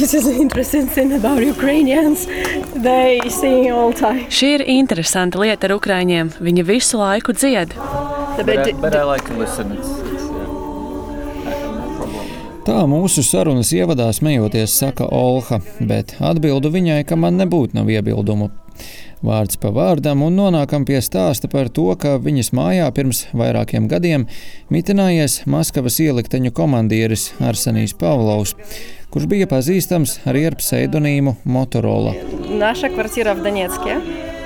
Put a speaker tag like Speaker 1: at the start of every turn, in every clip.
Speaker 1: this is an interesting thing about Ukrainians. They sing all time.
Speaker 2: Šī ir interesanta lieta ar ukraiņiem. Viņi visu laiku dzied.
Speaker 3: But I like to listen.
Speaker 4: Tā mūsu sarunas ievadā smejoties saka Olha, bet atbildu viņai, ka man nebūtu nav iebildumu. Vārds pa vārdam un nonākam pie stāsta par to, ka viņas mājā pirms vairākiem gadiem mitinājies Maskavas ielikteņu komandieris Arsenijs Pavlovs, kurš bija pazīstams arī ar pseidonīmu Motorola.
Speaker 1: Наша квартира в Донецке,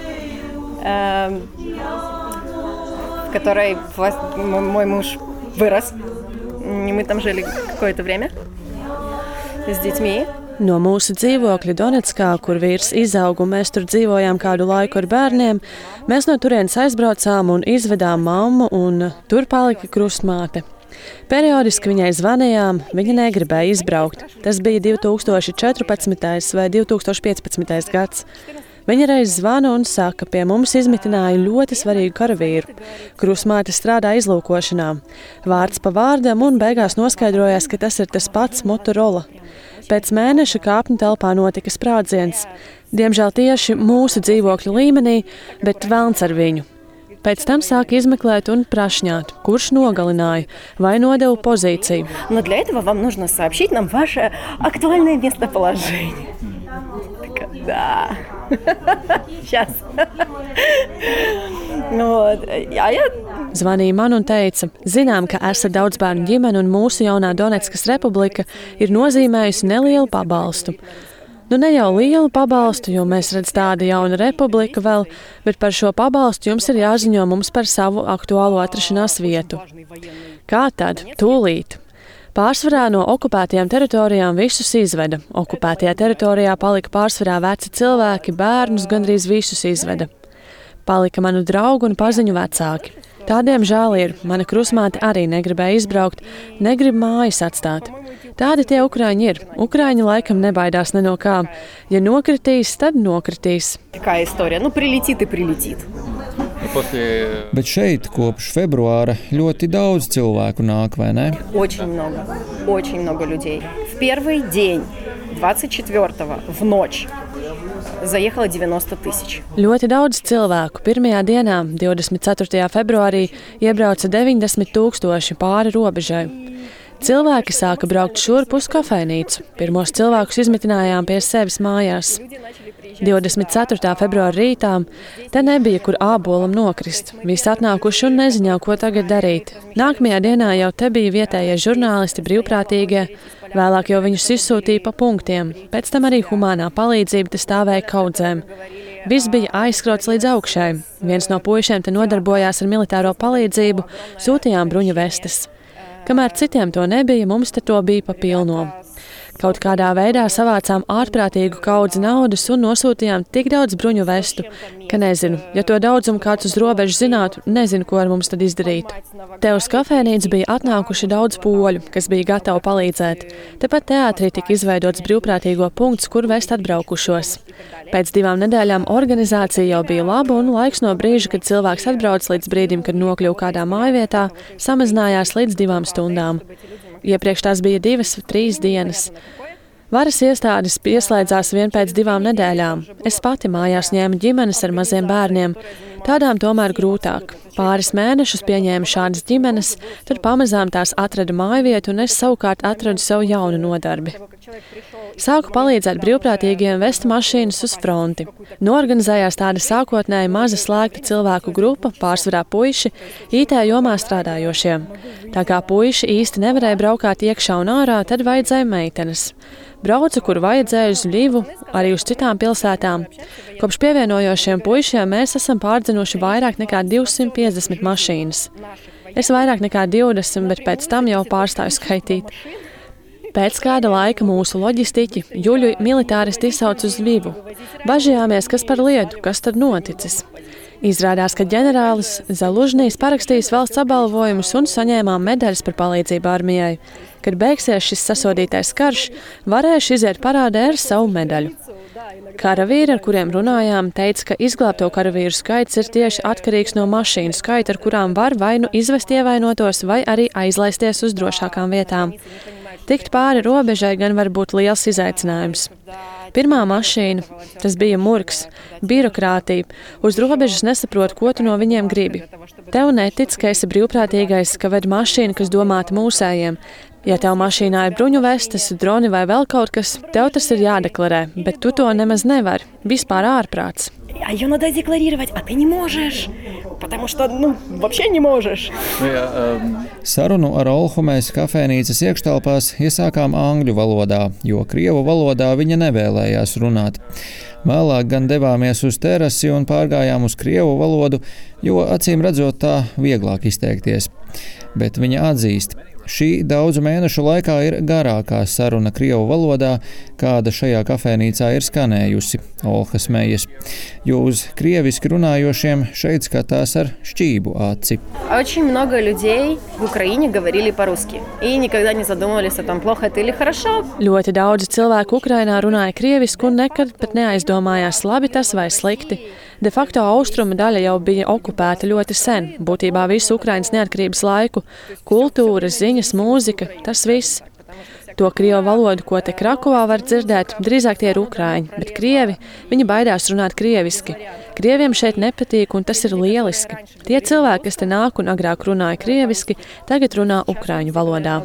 Speaker 1: в которой мой муж вырос. Мы там жили какое-то время с детьми.
Speaker 2: No mūsu dzīvokļa Donetskā, kur vīrs izauga un mēs tur dzīvojām kādu laiku ar bērniem, mēs no turienes aizbraucām un izvedām mammu, un tur palika krustmāte. Periodiski viņai zvanījām, viņa negribēja izbraukt. Tas bija 2014. vai 2015. gads. Viņa reiz zvana un saka, pie mums izmitināja ļoti svarīgu karavīru. Krustmāte strādā izlūkošanā. Vārds pa vārdam un beigās noskaidrojās, ka tas ir tas pats Motorola. Pēc mēneša kāpņu telpā notika sprādziens. Diemžēl tieši mūsu dzīvokļa līmenī, bet velns ar viņu. Pēc tam sāka izmeklēt un prašņāt, kurš nogalināja vai nodeva pozīciju.
Speaker 1: Но для этого вам нужно сообщить нам ваше актуальное местоположение. Да. Сейчас.
Speaker 2: Zvanīja man un teica, zinām, ka esat daudzbērnu ģimene un mūsu jaunā Donetskas republika ir nozīmējusi nelielu pabalstu. Nu ne jau lielu pabalstu, jo mēs redz tāda jauna republika vēl, bet par šo pabalstu jums ir jāziņo mums par savu aktuālo atrašanās vietu. Kā tad? Tūlīt. Pārsvarā no okupētajām teritorijām visus izveda. Okupētajā teritorijā palika pārsvarā veci cilvēki, bērnus gandrīz visus izveda. Palika manu draugu un paziņu vecāki. Tādiem žēl ir. Mana krustmāte arī negribēja izbraukt, negrib mājas atstāt. Tādi tie ukraiņi ir. Ukraiņi laikam nebaidās ne no kā. Ja nokritīs, tad nokritīs.
Speaker 1: Какая история? Ну, прилетит и прилетит.
Speaker 4: Bet šeit kopš februāra ļoti daudz cilvēku nāk, vai ne?
Speaker 1: Очень много людей. В первый день, 24-го, в ночь, заехало 90 тысяч.
Speaker 2: Ļoti daudz cilvēku. Pirmajā dienā, 24. februārī, iebrauca 90 000 pāri robežai. Cilvēki sāka braukt šurp uz kafejnīcu. Pirmos cilvēkus izmitinājām pie sevis mājās. 24. februāra rītā te nebija, kur ābolam nokrist. Visi atnākuši un neziņā, ko tagad darīt. Nākamajā dienā jau te bija vietējie žurnālisti, brīvprātīgie. Vēlāk jau viņus izsūtīja pa punktiem. Pēc tam arī humānā palīdzība te stāvēja kaudzēm. Viss bija aizskrots līdz augšai. Viens no puišiem te nodarbojās ar militāro palīdzību, sūtījām bruņu vestes. Kamēr citiem to nebija, mums te to bija pa pilno. Kaut kādā veidā savācām ārprātīgu kaudzi naudas un nosūtījām tik daudz bruņu vestu, ka nezinu, ja to daudzumu kāds uz robežu zinātu, nezinu, ko ar mums tad izdarītu. Te uz kafejnīcu bija atnākuši daudz poļu, kas bija gatavi palīdzēt. Tepat teātrī tika izveidots brīvprātīgo punkts, kur vest atbraukušos. Pēc 2 nedēļām organizācija jau bija laba un laiks no brīža, kad cilvēks atbrauc līdz brīdim, kad nokļuva kādā mājvietā, samazinājās līdz 2 stundām. Iepriekš tās bija 2-3 dienas. Varas iestādes pieslēdzās vien pēc 2 nedēļām. Es pati mājās ņēmu ģimenes ar maziem bērniem. Tādām tomēr grūtāk. Pāris mēnešus pieņēmu šādas ģimenes, tad pamazām tās atrada mājvietu un es savukārt atradu savu jaunu nodarbi. Sāku palīdzēt brīvprātīgiem vest mašīnas uz fronti. Norganizējās tāda sākotnēji maza slēgta cilvēku grupa, pārsvarā puiši, IT jomā strādājošie. Tā kā puiši īsti nevarēja braukāt iekšā un ārā, tad vajadzēja meitenes. Braucu, kur vajadzēja uz Ļivu, arī uz citām pilsētām. Kopš pievienojošiem puišiem mēs esam pārdzinuši vairāk nekā 250 mašīnas. Es vairāk nekā 20, bet pēc tam jau pārstāju skaitīt. Pēc kāda laika mūsu loģistiķi Juļu militāristi izsauc uz Ļivu. Bažījāmies, kas par lietu, kas tad noticis. Izrādās, ka ģenerālis Zalužnijs parakstījis valsts apbalvojumus un saņēmām medaļas par palīdzību armijai. Kad beigsies šis sasodītais karš, varēšu iziet parādē ar savu medaļu. Karavīri, ar kuriem runājām, teica, ka izglābto karavīru skaits ir tieši atkarīgs no mašīnu skaita, ar kurām var vai nu izvest ievainotos, vai arī aizlaisties uz drošākām vietām. Tikt pāri robežai gan var būt liels izaicinājums. Pirmā mašīna, tas bija murgs, birokrātija, uz robežas nesaprot, ko tu no viņiem gribi. Tev netic, ka esi brīvprātīgais, ka ved mašīna, kas domāta mūsējiem. Ja tev mašīnā ir bruņu vestes, droni vai vēl kaut kas, tev tas ir jādeklarē, bet tu to nemaz nevari, vispār ārprāts.
Speaker 1: А ее надо декларировать, а ты не можешь, потому что, вообще не можешь.
Speaker 4: Sarunu ar Olhu mēs kafejnīcas iekštelpās iesākām angļu valodā, jo krievu valodā viņa nevēlējās runāt. Vēlāk gan devāmies uz terasi un pārgājām uz krievu valodu, jo acīm redzot tā vieglāk izteikties. Bet viņa atzīst. Šī daudzu mēnešu laikā ir garākā saruna krievu valodā, kāda šajā kafejnīcā ir skanējusi, Olha smejas, jo uz krieviski runājošiem šeit skatās ar šķību aci.
Speaker 1: Очень много людей в Украине говорили по-русски и никогда не задумывались о том, плохо это или хорошо.
Speaker 2: Ļoti daudzi cilvēki Ukrainā runāja krievisku un nekad pat neaizdomājās, labi tas vai slikti. De facto austrumu daļa jau bija okupēta ļoti sen, būtībā visu Ukrainas neatkarības laiku. Kultūra, ziņas, mūzika, tas viss. To krievu valodu, ko te Krakovā var dzirdēt, drīzāk tie ir ukraiņi, bet krievi, viņi baidās runāt krieviski. Krieviem šeit nepatīk, un tas ir lieliski. Tie cilvēki, kas te nāk un agrāk runāja krieviski, tagad runā ukraiņu valodā.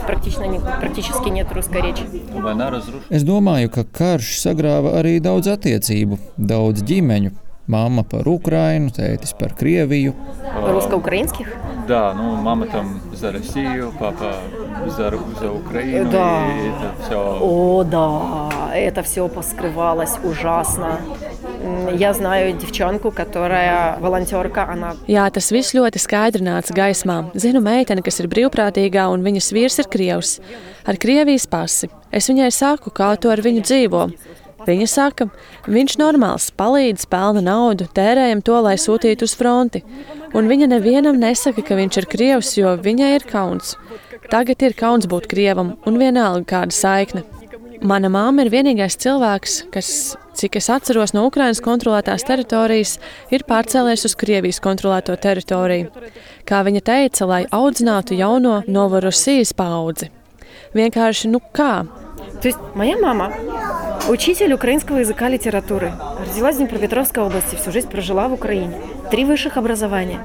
Speaker 4: Es domāju, ka karš sagrāva arī daudz attiecību, daudz ģimeņu. Мама par Ukrainu, tētis par Krieviju.
Speaker 1: Русско-украинских?
Speaker 3: Да, мама там за Россию, папа за Украину.
Speaker 1: Да.
Speaker 3: И это все.
Speaker 1: О, да, это все поскрывалось ужасно. Я знаю девчонку, которая волонтерка, она...
Speaker 2: Jā, tas viss ļoti skaidri nāca gaismā. Zinu meiteni, kas ir brīvprātīgā, un viņas vīrs ir krievs, ar Krievijas pasi. Es viņai saku, kā tu ar viņu dzīvo. Viņa saka, viņš normāls, palīdz, pelna naudu, tērējam to, lai sūtītu uz fronti. Un viņa nevienam nesaka, ka viņš ir krievs, jo viņai ir kauns. Tagad ir kauns būt krievam, un vienalga kāda saikne. Mana māma ir vienīgais cilvēks, kas, cik es atceros no Ukrainas kontrolētās teritorijas, ir pārcēlies uz Krievijas kontrolēto teritoriju. Kā viņa teica, lai audzinātu jauno Novorosijas paudzi. Vienkārši, kā?
Speaker 1: То есть моя мама учитель украинского языка и литературы. Родилась в Днепропетровской области, всю жизнь прожила в Украине. 3 высших образования.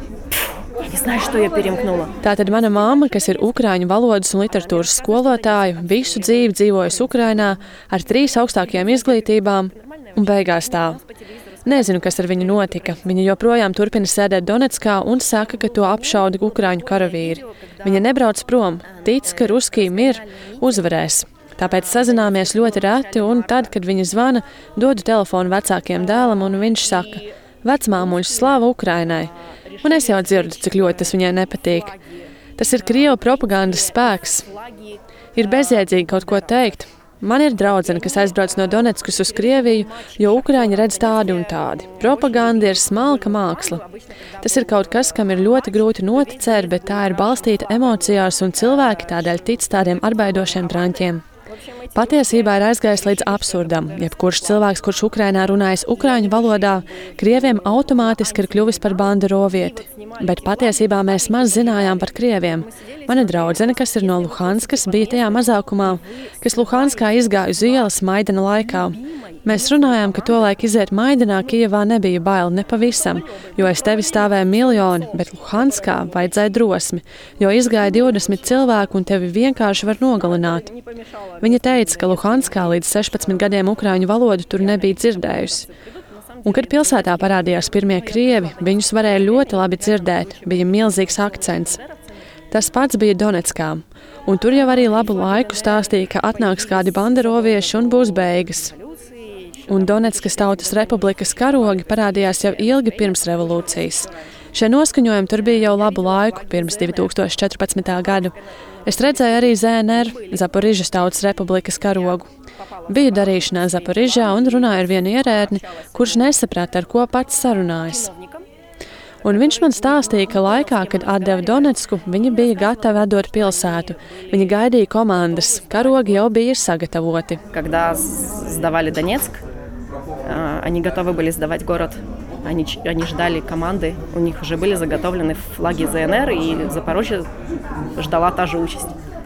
Speaker 1: Я не знаю, что я перемкнула.
Speaker 2: Tātad mana māma, kas ir ukraiņu valodas un literatūras skolotāja, visu dzīvi dzīvojusi Ukrainā ar 3 augstākajām izglītībām un beigās tā. Nezinu, kas ar viņu notika. Viņa joprojām turpina sēdēt Donetskā un saka, ka to apšauda ukraiņu karavīri. Viņa nebrauc prom, tic, ka ruskī mir uzvarēs. Tāpēc sazināmies ļoti reti, un tad, kad viņa zvana, dodu telefonu vecākiem dēlam, un viņš saka, vecmāmuļs, slāva Ukrainai. Un es jau dzirdu, cik ļoti tas viņai nepatīk. Tas ir krievu propagandas spēks. Ir bezjēdzīgi kaut ko teikt. Man ir draudzene, kas aizbrauc no Donetskas uz Krieviju, jo Ukraiņi redz tādi un tādi. Propaganda ir smalka māksla. Tas ir kaut kas, kam ir ļoti grūti noticēt, bet tā ir balstīta emocijās, un cilvēki tādēļ tic tādiem arbaidošiem braņķiem. Patiesībā ir aizgājis līdz absurdam. Jebkurš cilvēks, kurš Ukrainā runājas ukraiņu valodā, krieviem automātiski ir kļuvis par banderovieti. Bet patiesībā mēs maz zinājām par krieviem. Mana draudzene, kas ir no Luhanskas, bija tajā mazākumā, kas Luhanskā izgāja uz ielas Maidana laikā. Mēs runājām, ka tolaik iziet Maidanā Kijevā nebija bail nepavisam, jo aiz tevi stāvēja miljoni, bet Luhanskā vajadzēja drosmi, jo izgāja 20 cilvēku un tevi vienkārši var nogalināt. Viņa teica, ka Luhanskā līdz 16 gadiem ukraiņu valodu tur nebija dzirdējusi. Un, kad pilsētā parādījās pirmie krievi, viņus varēja ļoti labi dzirdēt, bija milzīgs akcents. Tas pats bija Donetskā, un tur jau arī labu laiku stāstīja, ka atnāks kādi banderovieši un būs beigas. Un Donetskas Tautas Republikas karogi parādījās jau ilgi pirms revolūcijas. Šie noskaņojumi tur bija jau labu laiku, pirms 2014. gadu. Es redzēju arī ZNR, Zaporižas Tautas Republikas karogu. Biju darīšanā Zaporižā un runāju ar vienu ierēdni, kurš nesaprata, ar ko pats sarunājas. Un viņš man stāstīja, ka laikā, kad atdeva Donetsku, viņi bija gatavi atdot pilsētu. Viņi gaidīja komandas, karogi jau bija sagatavoti.
Speaker 1: Когда сдавали Донецк, они готовы были сдавать город. Они ждали команды, у них уже были заготовлены флаги ЗНР, и Запорожье ждала та же участь.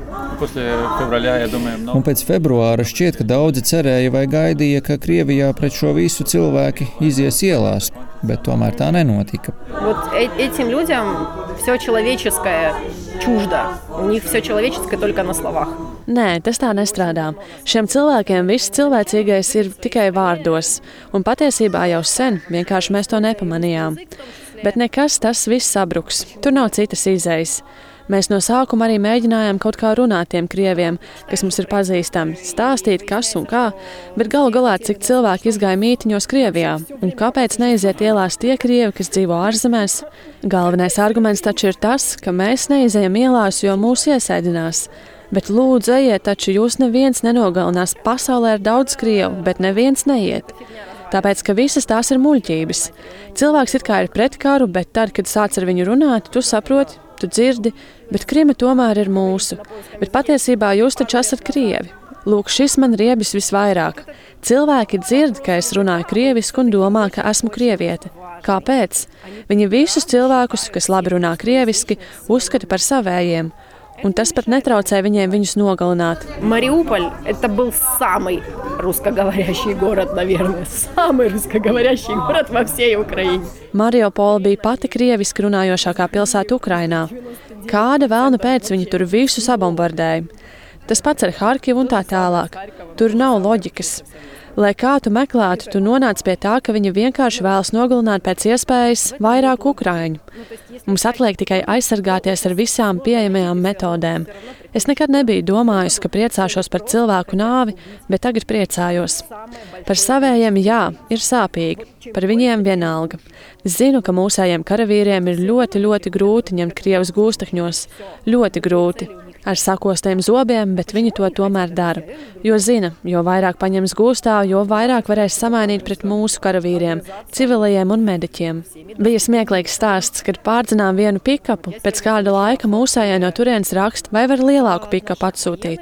Speaker 3: После февраля, я думаю,
Speaker 4: Un pēc februāra šķiet, ka daudzi cerēja vai gaidīja, ka Krievijā pret šo visu cilvēki izies ielās, bet tomēr tā nenotika.
Speaker 1: Вот этим людям все человеческое чуждо. У них все человеческое только на словах.
Speaker 2: Nē, tas tā nestrādā. Šiem cilvēkiem viss cilvēcīgais ir tikai vārdos, un patiesībā jau sen vienkārši mēs to nepamanījām. Bet nekas, tas viss sabruks. Tur nav citas izējas. Mēs no sākuma arī mēģinājām kaut kā runāt tiem krieviem, kas mums ir pazīstami, stāstīt, kas un kā, bet galu galā, cik cilvēki izgāja mītiņos Krievijā, un kāpēc neiziet ielās tie krievi, kas dzīvo ārzemēs? Galvenais arguments taču ir tas, ka mēs neizejam ielās, jo mūs iesēdinās. Bet lūdzu, ejiet, taču jūs neviens nenogalinās. Pasaulē ir daudz krievu, bet neviens neiet. Tāpēc, ka visas tās ir muļķības. Cilvēks it kā ir pret karu, bet tad, kad sāc ar viņu runāt, tu saproti, tu dzirdi, bet Krima tomēr ir mūsu. Bet patiesībā jūs taču esat krievi. Lūk, šis man riebis visvairāk. Cilvēki dzird, ka es runāju krievisku un domā, ka esmu krieviete. Kāpēc? Viņi visus cilvēkus, kas labi runā krieviski, uzskata par savējiem. Un tas pat netraucē viņiem viņus nogalināt.
Speaker 1: Мариуполь – это был самый русскоговорящий город, наверное. Самый русскоговорящий город во всей Украине.
Speaker 2: Mariupola bija pati krieviski runājošākā pilsēta Ukrainā. Kāda vēlna pēc viņi tur visu sabombardēja? Tas pats ar Harkivu un tā tālāk. Tur nav loģikas. Lai kā tu meklētu, tu nonāc pie tā, ka viņi vienkārši vēlas nogalināt pēc iespējas vairāk ukraiņu. Mums atliek tikai aizsargāties ar visām pieejamajām metodēm. Es nekad nebiju domājusi, ka priecāšos par cilvēku nāvi, bet tagad priecājos. Par savējiem, jā, ir sāpīgi. Par viņiem vienalga. Zinu, ka mūsējiem karavīriem ir ļoti, ļoti grūti ņemt Krievus gūstekņos. Ļoti grūti. Ar sakostiem zobiem, bet viņi to tomēr dara. Jo zina, jo vairāk paņems gūstā, jo vairāk varēs samainīt pret mūsu karavīriem, civilajiem un mediķiem. Bija smieklīgs stāsts, kad pārdzinām vienu pikapu, pēc kāda laika mūsējai no turienes raksta, vai var lielāku pikapu atsūtīt.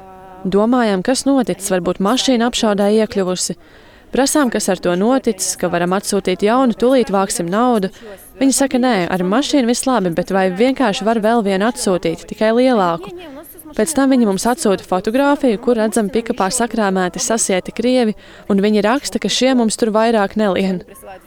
Speaker 2: Domājām, kas noticis, varbūt mašīna apšaudē iekļuvusi. Prasām, kas ar to noticis, ka varam atsūtīt jaunu, tūlīt vāksim naudu. Viņi saka, nē, ar mašīnu viss labi, bet vai vienkārši var vēl vienu atsūtīt, tikai lielāku. Pēc tam viņi mums atsūta fotogrāfiju, kur redzam pikapā sakrāmēti sasieti krievi, un viņi raksta, ka šie mums tur vairāk nelien.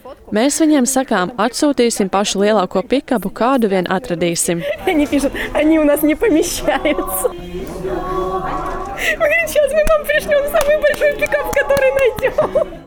Speaker 2: Mēs viņiem sakām, atsūtīsim pašu lielāko pikapu, kādu vien atradīsim.
Speaker 1: Они пишут, они у нас не помещаются. Мы говорим, сейчас мы вам пришлем самый большой пикап, который найдем.